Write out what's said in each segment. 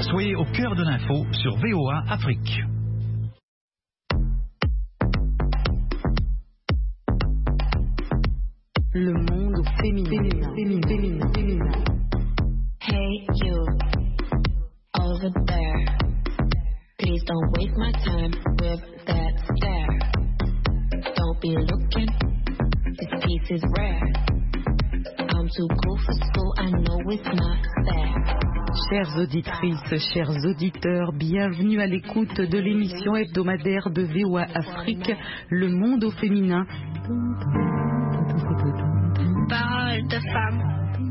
Soyez au cœur de l'info sur VOA Afrique. Le monde féminin. Hey you, over there. Please don't waste my time with that stare. Don't be looking, this piece is rare. I'm too cool for school, I know it's not fair. Chères auditrices, chers auditeurs, bienvenue à l'écoute de l'émission hebdomadaire de VOA Afrique, Le monde au féminin. Parole de femme.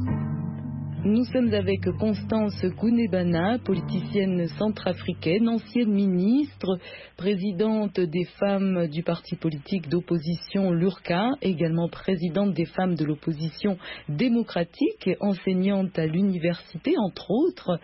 Nous sommes avec Constance Gounebana, politicienne centrafricaine, ancienne ministre, présidente des femmes du parti politique d'opposition Lurka, également présidente des femmes de l'opposition démocratique, enseignante à l'université, entre autres.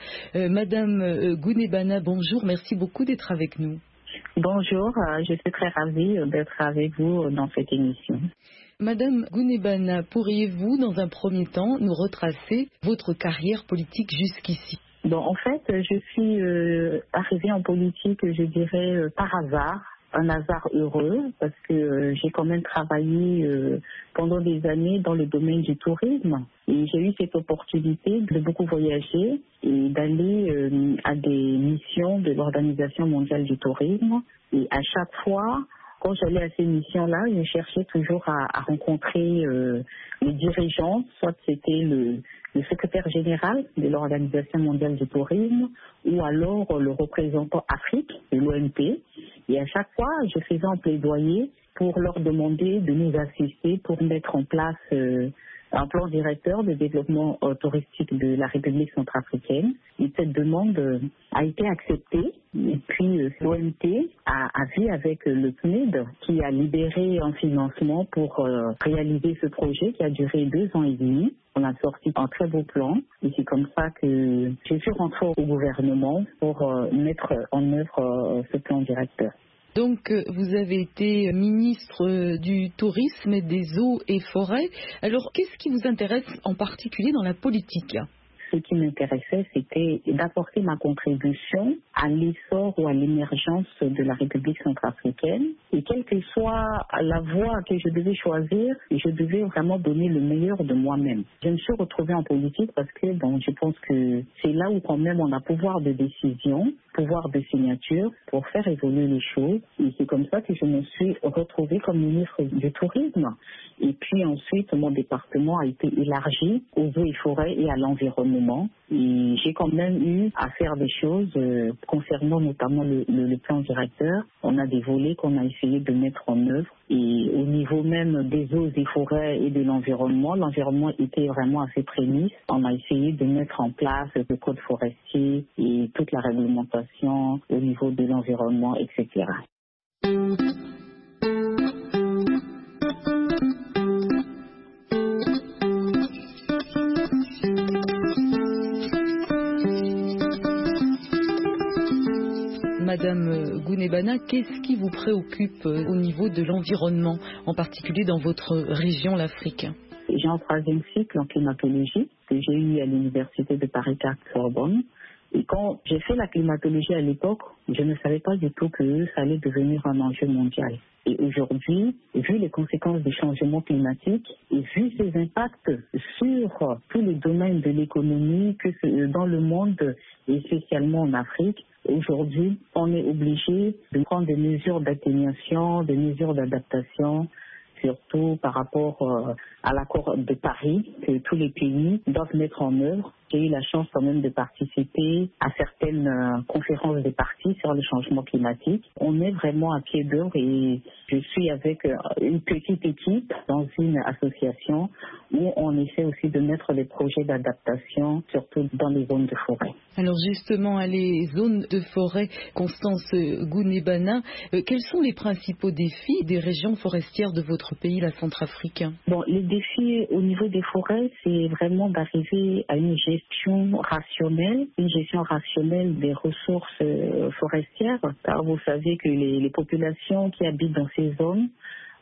Madame Gounebana, bonjour, merci beaucoup d'être avec nous. Bonjour, je suis très ravie d'être avec vous dans cette émission. Madame Gounebana, pourriez-vous, dans un premier temps, nous retracer votre carrière politique jusqu'ici? Bon, en fait, je suis arrivée en politique, je dirais, par hasard. Un hasard heureux, parce que j'ai quand même travaillé pendant des années dans le domaine du tourisme. Et j'ai eu cette opportunité de beaucoup voyager et d'aller à des missions de l'Organisation mondiale du tourisme. Et à chaque fois, quand j'allais à ces missions-là, je cherchais toujours à rencontrer les dirigeants, soit c'était le secrétaire général de l'Organisation mondiale du tourisme ou alors le représentant Afrique de l'OMT. Et à chaque fois, je faisais un plaidoyer pour leur demander de nous assister pour mettre en place un plan directeur de développement touristique de la République centrafricaine. Et cette demande a été acceptée. Et puis l'OMT a vu avec le PNUD qui a libéré un financement pour réaliser ce projet qui a duré 2 ans et demi. On a sorti un très beau plan et c'est comme ça que je suis rentrée au gouvernement pour mettre en œuvre ce plan directeur. Donc, vous avez été ministre du Tourisme, des Eaux et Forêts. Alors, qu'est-ce qui vous intéresse en particulier dans la politique ? Ce qui m'intéressait, c'était d'apporter ma contribution à l'essor ou à l'émergence de la République centrafricaine. Et quelle que soit la voie que je devais choisir, je devais vraiment donner le meilleur de moi-même. Je me suis retrouvée en politique parce que je pense que c'est là où quand même on a pouvoir de décision, pouvoir de signature pour faire évoluer les choses. Et c'est comme ça que je me suis retrouvée comme ministre du Tourisme. Et puis ensuite, mon département a été élargi aux eaux et forêts et à l'environnement. Et j'ai quand même eu à faire des choses concernant notamment le plan directeur. On a des volets qu'on a essayé de mettre en œuvre. Et au niveau même des eaux et forêts et de l'environnement était vraiment à ses prémices. On a essayé de mettre en place le code forestier et toute la réglementation au niveau de l'environnement, etc. Madame Gounebana, qu'est-ce qui vous préoccupe au niveau de l'environnement, en particulier dans votre région, l'Afrique ? J'ai un 3e cycle en climatologie que j'ai eu à l'université de Paris-4-Sorbonne. Et quand j'ai fait la climatologie à l'époque, je ne savais pas du tout que ça allait devenir un enjeu mondial. Et aujourd'hui, vu les conséquences du changement climatique et vu ses impacts sur tous les domaines de l'économie, que dans le monde et spécialement en Afrique, aujourd'hui, on est obligé de prendre des mesures d'atténuation, des mesures d'adaptation, surtout par rapport à l'accord de Paris que tous les pays doivent mettre en œuvre. J'ai eu la chance quand même de participer à certaines conférences des partis sur le changement climatique. On est vraiment à pied d'œuvre et je suis avec une petite équipe dans une association où on essaie aussi de mettre des projets d'adaptation, surtout dans les zones de forêt. Alors justement, les zones de forêt, Constance Gounebana, quels sont les principaux défis des régions forestières de votre pays, la Centrafrique ? Bon, les défis au niveau des forêts, c'est vraiment d'arriver à une gestion rationnelle des ressources forestières. Car vous savez que les populations qui habitent dans ces zones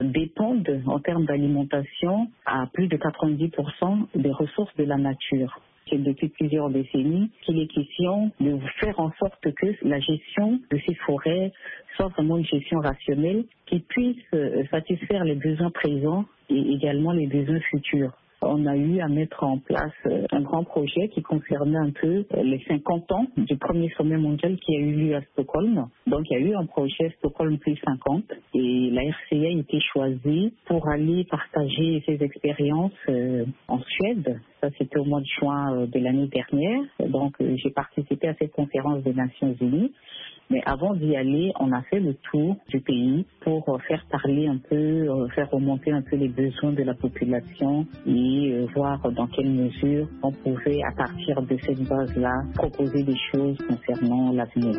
dépendent en termes d'alimentation à plus de 90% des ressources de la nature. depuis plusieurs décennies qu'il est question de faire en sorte que la gestion de ces forêts soit vraiment une gestion rationnelle qui puisse satisfaire les besoins présents et également les besoins futurs. On a eu à mettre en place un grand projet qui concernait un peu les 50 ans du premier sommet mondial qui a eu lieu à Stockholm. Donc il y a eu un projet Stockholm plus 50 et la RCA a été choisie pour aller partager ses expériences en Suède. Ça, c'était au mois de juin de l'année dernière. Donc j'ai participé à cette conférence des Nations Unies. Mais avant d'y aller, on a fait le tour du pays pour faire parler un peu, faire remonter un peu les besoins de la population et voir dans quelle mesure on pouvait, à partir de cette base-là, proposer des choses concernant l'avenir.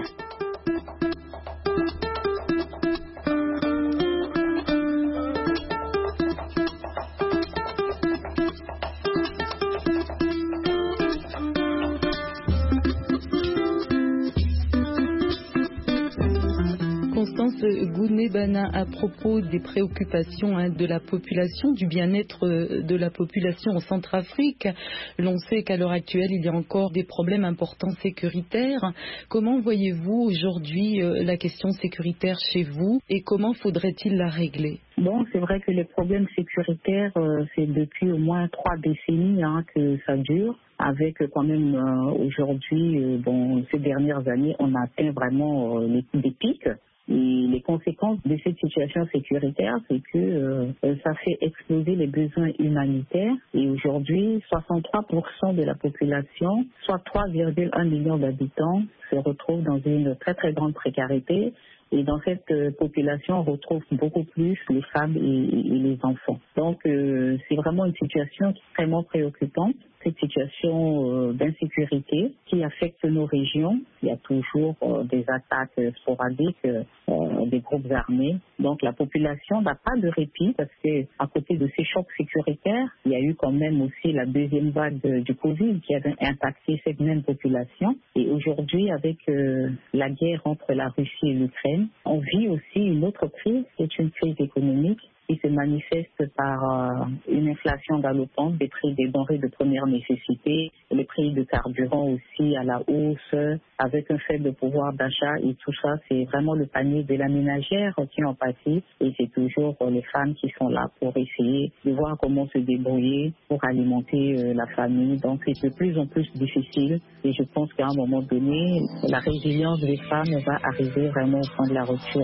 Gounebana, à propos des préoccupations de la population, du bien-être de la population en Centrafrique, l'on sait qu'à l'heure actuelle, il y a encore des problèmes importants sécuritaires. Comment voyez-vous aujourd'hui la question sécuritaire chez vous et comment faudrait-il la régler? Bon, c'est vrai que les problèmes sécuritaires, c'est depuis au moins 3 décennies que ça dure. Avec quand même aujourd'hui, ces dernières années, on a atteint vraiment des pics. Et les conséquences de cette situation sécuritaire, c'est que ça fait exploser les besoins humanitaires. Et aujourd'hui, 63% de la population, soit 3,1 millions d'habitants, se retrouvent dans une très très grande précarité. Et dans cette population, on retrouve beaucoup plus les femmes et les enfants. Donc, c'est vraiment une situation extrêmement préoccupante. Cette situation d'insécurité qui affecte nos régions. Il y a toujours des attaques sporadiques des groupes armés. Donc la population n'a pas de répit parce que à côté de ces chocs sécuritaires, il y a eu quand même aussi la deuxième vague du Covid qui avait impacté cette même population. Et aujourd'hui, avec la guerre entre la Russie et l'Ukraine, on vit aussi une autre crise, c'est une crise économique qui se manifeste par une inflation galopante des prix des denrées de première nécessité, les prix de carburant aussi à la hausse, avec un faible pouvoir d'achat et tout ça, c'est vraiment le panier de la ménagère qui en pâtit et c'est toujours les femmes qui sont là pour essayer de voir comment se débrouiller pour alimenter la famille. Donc c'est de plus en plus difficile et je pense qu'à un moment donné, la résilience des femmes va arriver vraiment au point de la rupture.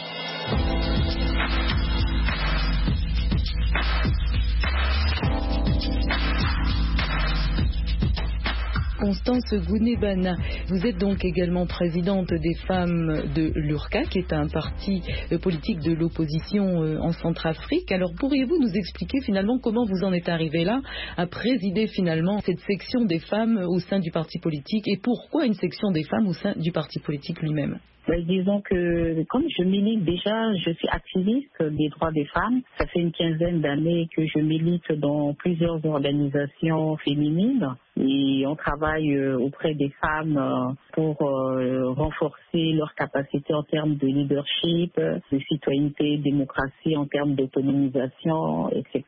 Constance Gounebana, vous êtes donc également présidente des femmes de l'URCA, qui est un parti politique de l'opposition en Centrafrique. Alors pourriez-vous nous expliquer finalement comment vous en êtes arrivée là à présider finalement cette section des femmes au sein du parti politique et pourquoi une section des femmes au sein du parti politique lui-même? Disons que comme je milite déjà, je suis activiste des droits des femmes. Ça fait une quinzaine d'années que je milite dans plusieurs organisations féminines et on travaille auprès des femmes pour renforcer leurs capacités en termes de leadership, de citoyenneté, démocratie, en termes d'autonomisation, etc.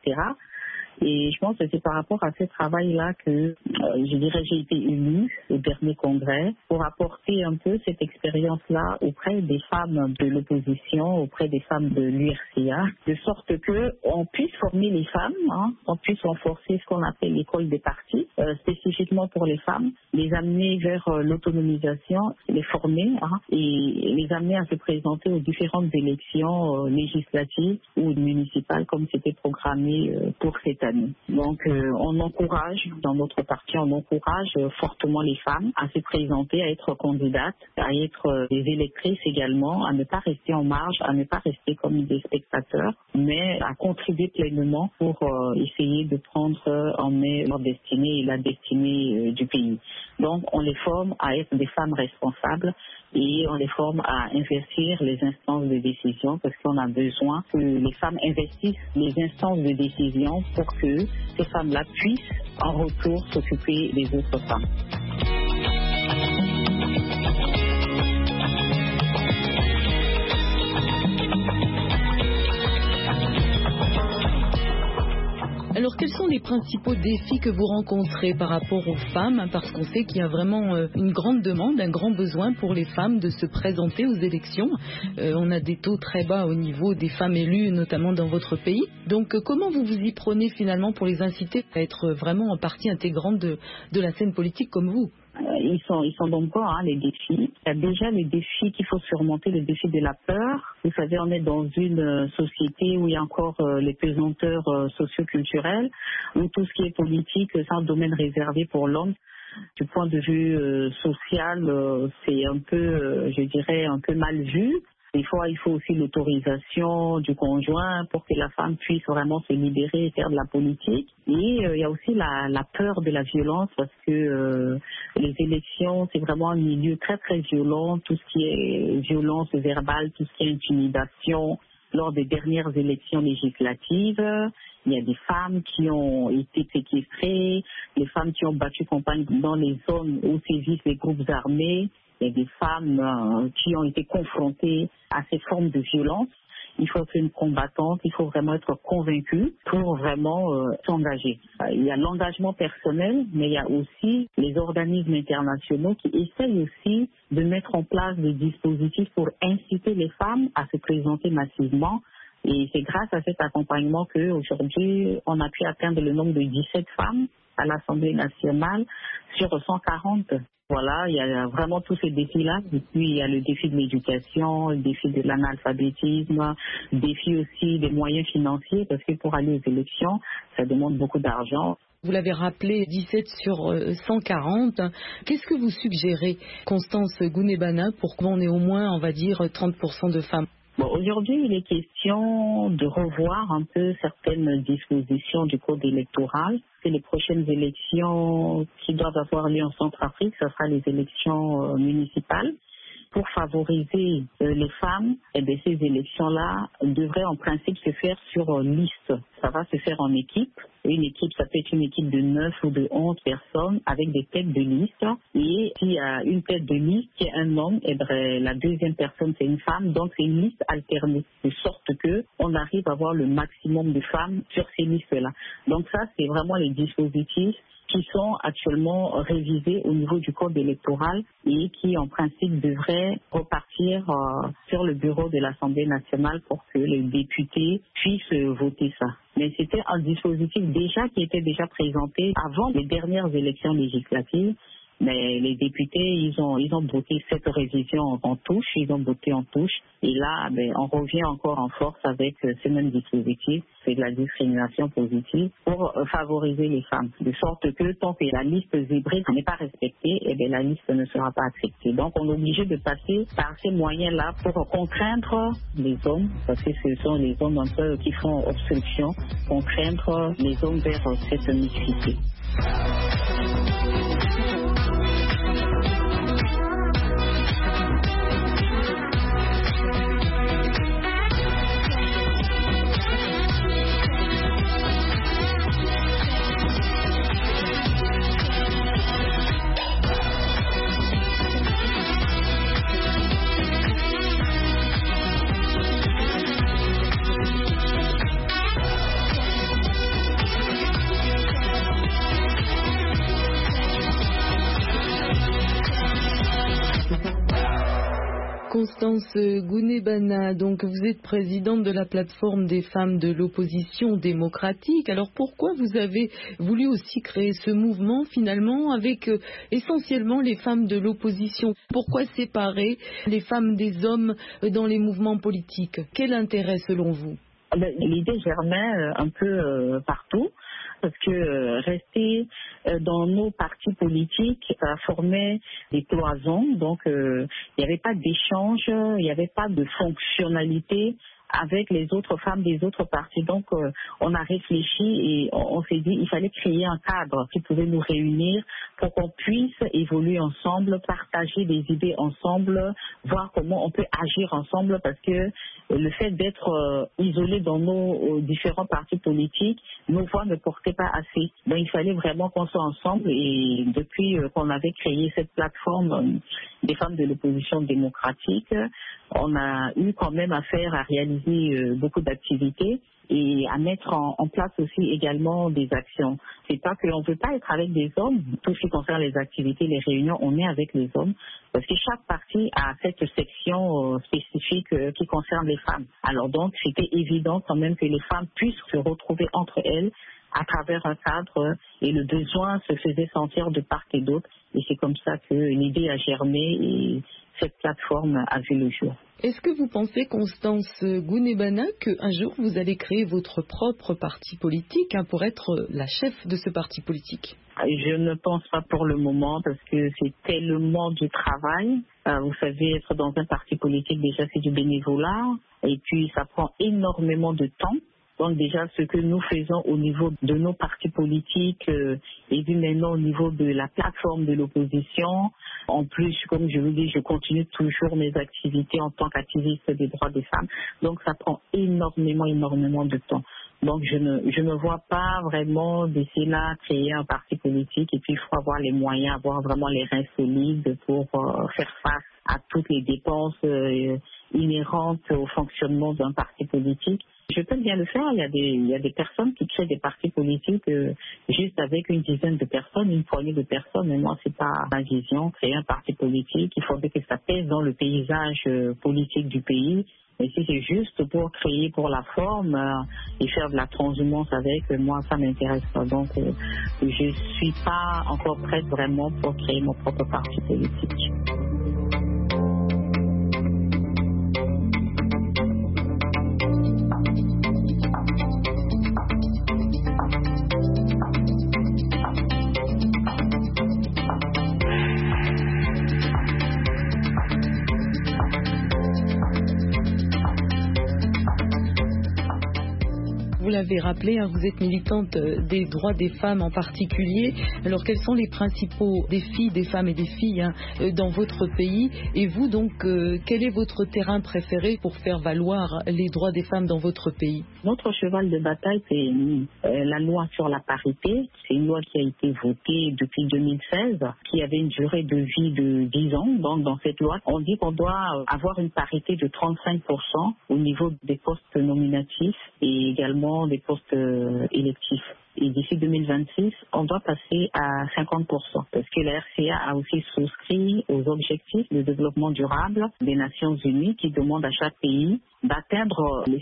Et je pense que c'est par rapport à ce travail-là que, je dirais, j'ai été élue au dernier congrès pour apporter un peu cette expérience-là auprès des femmes de l'opposition, auprès des femmes de l'URCA, de sorte qu'on puisse former les femmes, on puisse renforcer ce qu'on appelle l'école des partis, spécifiquement pour les femmes, les amener vers l'autonomisation, les former et les amener à se présenter aux différentes élections législatives ou municipales comme c'était programmé pour cette année. Donc on encourage, dans notre parti, on encourage fortement les femmes à se présenter, à être candidates, à être des électrices également, à ne pas rester en marge, à ne pas rester comme des spectateurs, mais à contribuer pleinement pour essayer de prendre en main leur destinée et la destinée du pays. Donc on les forme à être des femmes responsables et on les forme à investir les instances de décision parce qu'on a besoin que les femmes investissent les instances de décision pour que ces femmes-là puissent en retour s'occuper des autres femmes. Alors, quelles sont les principaux défis que vous rencontrez par rapport aux femmes, parce qu'on sait qu'il y a vraiment une grande demande, un grand besoin pour les femmes de se présenter aux élections. On a des taux très bas au niveau des femmes élues, notamment dans votre pays. Donc comment vous vous y prenez finalement pour les inciter à être vraiment en partie intégrante de la scène politique comme vous? Ils sont nombreux, les défis. Il y a déjà les défis qu'il faut surmonter, le défi de la peur. Vous savez, on est dans une société où il y a encore les pesanteurs socioculturelles, où tout ce qui est politique, c'est un domaine réservé pour l'homme. Du point de vue social, c'est un peu, je dirais, un peu mal vu. Des fois, il faut aussi l'autorisation du conjoint pour que la femme puisse vraiment se libérer et faire de la politique. Et il y a aussi la peur de la violence parce que les élections, c'est vraiment un milieu très, très violent. Tout ce qui est violence verbale, tout ce qui est intimidation. Lors des dernières élections législatives, il y a des femmes qui ont été séquestrées, les femmes qui ont battu campagne dans les zones où sévissent les groupes armés. Il y a des femmes qui ont été confrontées à ces formes de violence. Il faut être une combattante, il faut vraiment être convaincue pour vraiment s'engager. Il y a l'engagement personnel, mais il y a aussi les organismes internationaux qui essayent aussi de mettre en place des dispositifs pour inciter les femmes à se présenter massivement. Et c'est grâce à cet accompagnement qu'aujourd'hui, on a pu atteindre le nombre de 17 femmes à l'Assemblée nationale sur 140. Voilà, il y a vraiment tous ces défis-là. Et puis, il y a le défi de l'éducation, le défi de l'analphabétisme, le défi aussi des moyens financiers, parce que pour aller aux élections, ça demande beaucoup d'argent. Vous l'avez rappelé, 17 sur 140. Qu'est-ce que vous suggérez, Constance Gounebana, pour qu'on ait au moins, on va dire, 30% de femmes? Bon, aujourd'hui, il est question de revoir un peu certaines dispositions du code électoral. C'est les prochaines élections qui doivent avoir lieu en Centrafrique, ce sera les élections municipales. Pour favoriser les femmes, ces élections-là devraient en principe se faire sur liste. Ça va se faire en équipe. Une équipe, ça peut être une équipe de 9 ou de 11 personnes avec des têtes de liste. Et s'il y a une tête de liste qui est un homme, la deuxième personne, c'est une femme. Donc, c'est une liste alternée, de sorte qu'on arrive à avoir le maximum de femmes sur ces listes-là. Donc, ça, c'est vraiment les dispositifs qui sont actuellement révisés au niveau du code électoral et qui, en principe, devraient repartir sur le bureau de l'Assemblée nationale pour que les députés puissent voter ça. Mais c'était un dispositif qui était déjà présenté avant les dernières élections législatives. Mais les députés, ils ont voté cette révision en touche, ils ont voté en touche. Et là, on revient encore en force avec ce même dispositif, c'est de la discrimination positive pour favoriser les femmes. De sorte que tant que la liste zébrée n'est pas respectée, la liste ne sera pas acceptée. Donc on est obligé de passer par ces moyens-là pour contraindre les hommes, parce que ce sont les hommes un peu qui font obstruction, contraindre les hommes vers cette mixité. Constance Gounebana, donc vous êtes présidente de la plateforme des femmes de l'opposition démocratique. Alors pourquoi vous avez voulu aussi créer ce mouvement finalement avec essentiellement les femmes de l'opposition? Pourquoi séparer les femmes des hommes dans les mouvements politiques? Quel intérêt selon vous? L'idée germait un peu partout. Parce que rester dans nos partis politiques, ça formait des cloisons, donc il n'y avait pas d'échange, il n'y avait pas de fonctionnalité avec les autres femmes des autres partis. Donc, on a réfléchi et on s'est dit il fallait créer un cadre qui pouvait nous réunir pour qu'on puisse évoluer ensemble, partager des idées ensemble, voir comment on peut agir ensemble parce que le fait d'être isolés dans nos différents partis politiques, nos voix ne portaient pas assez. Donc, il fallait vraiment qu'on soit ensemble et depuis qu'on avait créé cette plateforme des femmes de l'opposition démocratique, on a eu quand même affaire à réaliser beaucoup d'activités et à mettre en place aussi également des actions. C'est pas qu'on ne veut pas être avec des hommes. Tout ce qui concerne les activités, les réunions, on est avec les hommes parce que chaque parti a cette section spécifique qui concerne les femmes. Alors donc, c'était évident quand même que les femmes puissent se retrouver entre elles à travers un cadre et le besoin se faisait sentir de part et d'autre. Et c'est comme ça que l'idée a germé et cette plateforme a vu le jour. Est-ce que vous pensez, Constance Gounebana, qu'un jour vous allez créer votre propre parti politique pour être la chef de ce parti politique? Je ne pense pas pour le moment parce que c'est tellement du travail. Vous savez, être dans un parti politique, déjà c'est du bénévolat et puis ça prend énormément de temps. Donc déjà, ce que nous faisons au niveau de nos partis politiques et puis maintenant au niveau de la plateforme de l'opposition. En plus, comme je vous dis, je continue toujours mes activités en tant qu'activiste des droits des femmes. Donc ça prend énormément de temps. Donc je ne vois pas vraiment d'ici là créer un parti politique et puis il faut avoir les moyens, avoir vraiment les reins solides pour faire face à toutes les dépenses inhérentes au fonctionnement d'un parti politique. Je peux bien le faire. Il y a des personnes qui créent des partis politiques juste avec une dizaine de personnes, une poignée de personnes. Mais moi, c'est pas ma vision. Créer un parti politique, il faudrait que ça pèse dans le paysage politique du pays. Et si c'est juste pour créer pour la forme et faire de la transhumance avec, moi, ça m'intéresse pas. Donc, je suis pas encore prête vraiment pour créer mon propre parti politique. Vous l'avez rappelé, vous êtes militante des droits des femmes en particulier. Alors, quels sont les principaux défis des femmes et des filles dans votre pays? Et vous, donc, quel est votre terrain préféré pour faire valoir les droits des femmes dans votre pays? Notre cheval de bataille, c'est la loi sur la parité. C'est une loi qui a été votée depuis 2016, qui avait une durée de vie de 10 ans. Donc, dans cette loi, on dit qu'on doit avoir une parité de 35% au niveau des postes nominatifs et également des postes électifs. Et d'ici 2026, on doit passer à 50%. Parce que la RCA a aussi souscrit aux objectifs de développement durable des Nations Unies qui demandent à chaque pays d'atteindre les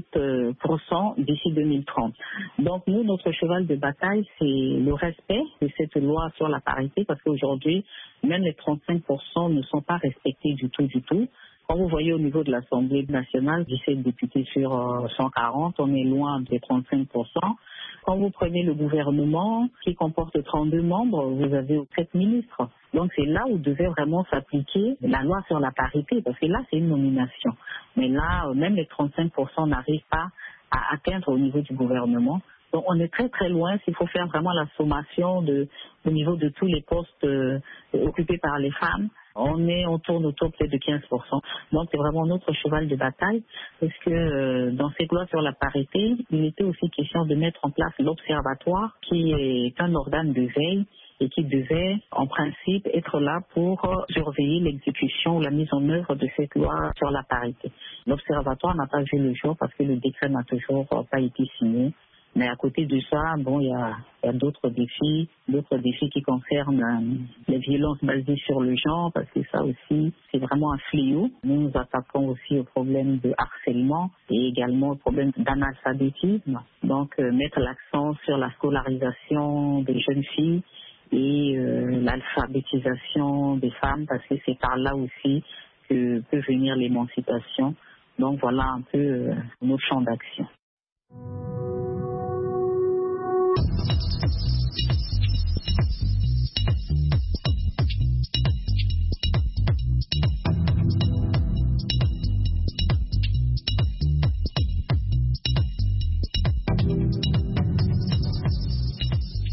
50% d'ici 2030. Donc nous, notre cheval de bataille, c'est le respect de cette loi sur la parité parce qu'aujourd'hui, même les 35% ne sont pas respectés du tout. Quand vous voyez au niveau de l'Assemblée nationale, 17 députés sur 140, on est loin des 35%. Quand vous prenez le gouvernement, qui comporte 32 membres, vous avez 7 ministres. Donc c'est là où devait vraiment s'appliquer la loi sur la parité, parce que là, c'est une nomination. Mais là, même les 35% n'arrivent pas à atteindre au niveau du gouvernement. Donc on est très loin s'il faut faire vraiment la sommation au niveau de tous les postes occupés par les femmes. On tourne autour peut-être de 15%. Donc c'est vraiment notre cheval de bataille parce que dans cette loi sur la parité, il était aussi question de mettre en place l'observatoire qui est un organe de veille et qui devait en principe être là pour surveiller l'exécution ou la mise en œuvre de cette loi sur la parité. L'observatoire n'a pas vu le jour parce que le décret n'a toujours pas été signé. Mais à côté de ça, bon, il y a d'autres défis qui concernent les violences basées sur le genre, parce que ça aussi, c'est vraiment un fléau. Nous nous attaquons aussi au problème de harcèlement et également au problème d'analphabétisme. Donc, mettre l'accent sur la scolarisation des jeunes filles et l'alphabétisation des femmes, parce que c'est par là aussi que peut venir l'émancipation. Donc, voilà un peu nos champs d'action.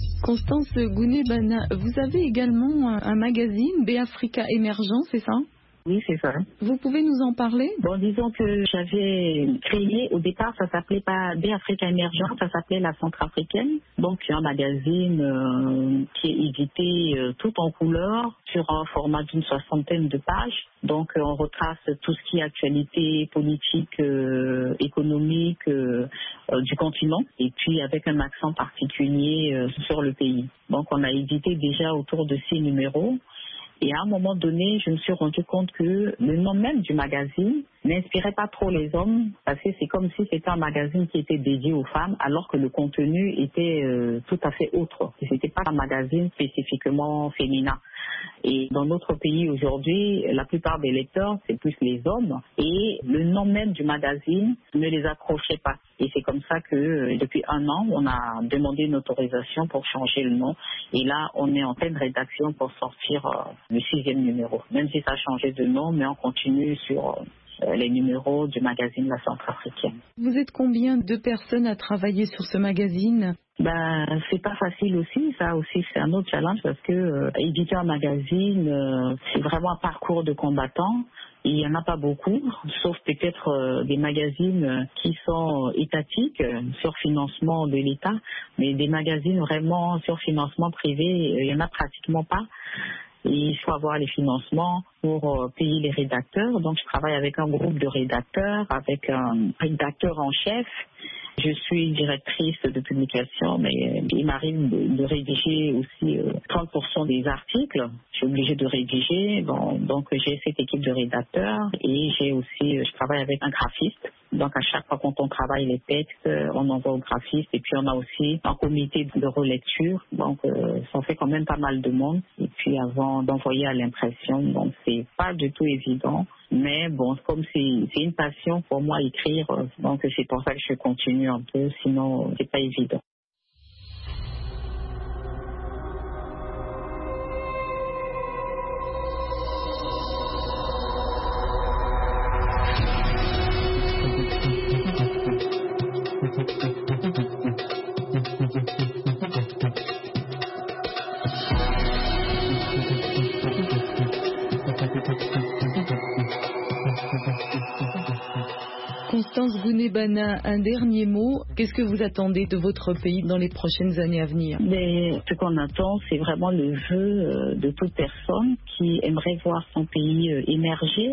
Constance Gounebana, vous avez également un magazine, Béafrika Émergent, c'est ça? Oui, c'est ça. Vous pouvez nous en parler? Bon, disons que j'avais créé, au départ, ça s'appelait pas Baie Afrique Émergente, ça s'appelait La Centrafricaine. Donc, c'est un magazine qui est édité tout en couleur sur un format d'une 60aine de pages. Donc, on retrace tout ce qui est actualité politique, économique du continent, et puis avec un accent particulier sur le pays. Donc, on a édité déjà autour de 6 numéros. Et à un moment donné, je me suis rendu compte que le nom même du magazine n'inspirait pas trop les hommes, parce que c'est comme si c'était un magazine qui était dédié aux femmes, alors que le contenu était tout à fait autre. C'était pas un magazine spécifiquement féminin. Et dans notre pays aujourd'hui, la plupart des lecteurs, c'est plus les hommes, et le nom même du magazine ne les accrochait pas. Et c'est comme ça que depuis 1 an, on a demandé une autorisation pour changer le nom. Et là, on est en pleine rédaction pour sortir le 6e numéro. Même si ça a changé de nom, mais on continue sur les numéros du magazine La Centrafricaine. Vous êtes combien de personnes à travailler sur ce magazine? C'est pas facile aussi, ça aussi c'est un autre challenge parce que éditer un magazine, c'est vraiment un parcours de combattant. Il n'y en a pas beaucoup, sauf peut-être des magazines qui sont étatiques sur financement de l'État, mais des magazines vraiment sur financement privé, il n'y en a pratiquement pas. Et il faut avoir les financements pour payer les rédacteurs. Donc je travaille avec un groupe de rédacteurs, avec un rédacteur en chef. Je suis directrice de publication, mais il m'arrive de rédiger aussi 30% des articles. Je suis obligée de rédiger. Bon, donc j'ai cette équipe de rédacteurs et je travaille avec un graphiste. Donc à chaque fois quand on travaille les textes, on envoie au graphiste et puis on a aussi un comité de relecture. Donc ça fait quand même pas mal de monde. Et puis avant d'envoyer à l'impression, donc c'est pas du tout évident. Mais bon, comme c'est une passion pour moi écrire, donc c'est pour ça que je continue un peu, sinon c'est pas évident. Constance Gounebana, un dernier mot. Qu'est-ce que vous attendez de votre pays dans les prochaines années à venir? Mais ce qu'on attend, c'est vraiment le vœu de toute personne qui aimerait voir son pays émerger.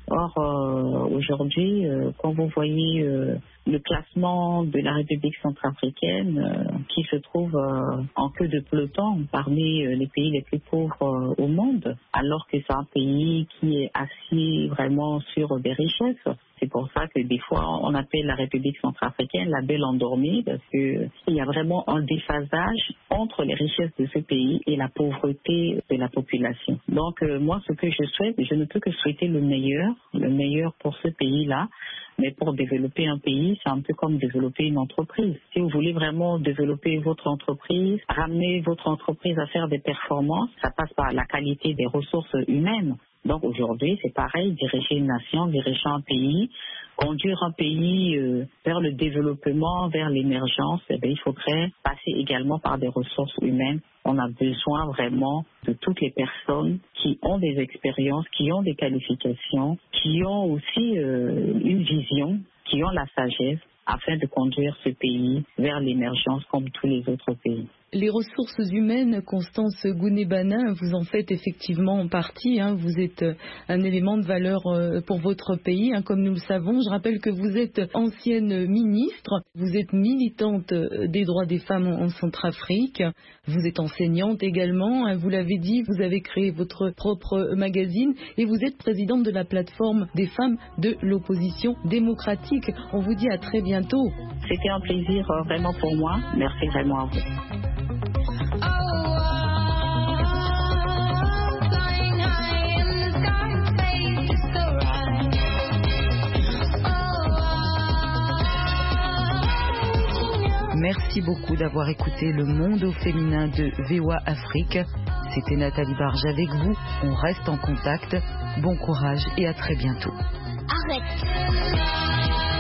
Or, aujourd'hui, quand vous voyez le classement de la République centrafricaine qui se trouve en queue de peloton parmi les pays les plus pauvres au monde, alors que c'est un pays qui est assis vraiment sur des richesses. C'est pour ça que des fois, on appelle la République centrafricaine la belle endormie, parce qu'il y a vraiment un déphasage entre les richesses de ce pays et la pauvreté de la population. Donc, moi, ce que je souhaite, je ne peux que souhaiter le meilleur pour ce pays-là. Mais pour développer un pays, c'est un peu comme développer une entreprise. Si vous voulez vraiment développer votre entreprise, ramener votre entreprise à faire des performances, ça passe par la qualité des ressources humaines. Donc aujourd'hui, c'est pareil, diriger une nation, diriger un pays, conduire un pays vers le développement, vers l'émergence, il faudrait passer également par des ressources humaines. On a besoin vraiment de toutes les personnes qui ont des expériences, qui ont des qualifications, qui ont aussi une vision, qui ont la sagesse afin de conduire ce pays vers l'émergence comme tous les autres pays. Les ressources humaines, Constance Gounebana, vous en faites effectivement partie. Vous êtes un élément de valeur pour votre pays, comme nous le savons. Je rappelle que vous êtes ancienne ministre, vous êtes militante des droits des femmes en Centrafrique, vous êtes enseignante également. Vous l'avez dit, vous avez créé votre propre magazine et vous êtes présidente de la plateforme des femmes de l'opposition démocratique. On vous dit à très bientôt. C'était un plaisir vraiment pour moi. Merci vraiment à vous. Merci beaucoup d'avoir écouté Le Monde au féminin de VOA Afrique. C'était Nathalie Barge avec vous. On reste en contact. Bon courage et à très bientôt. Arrête.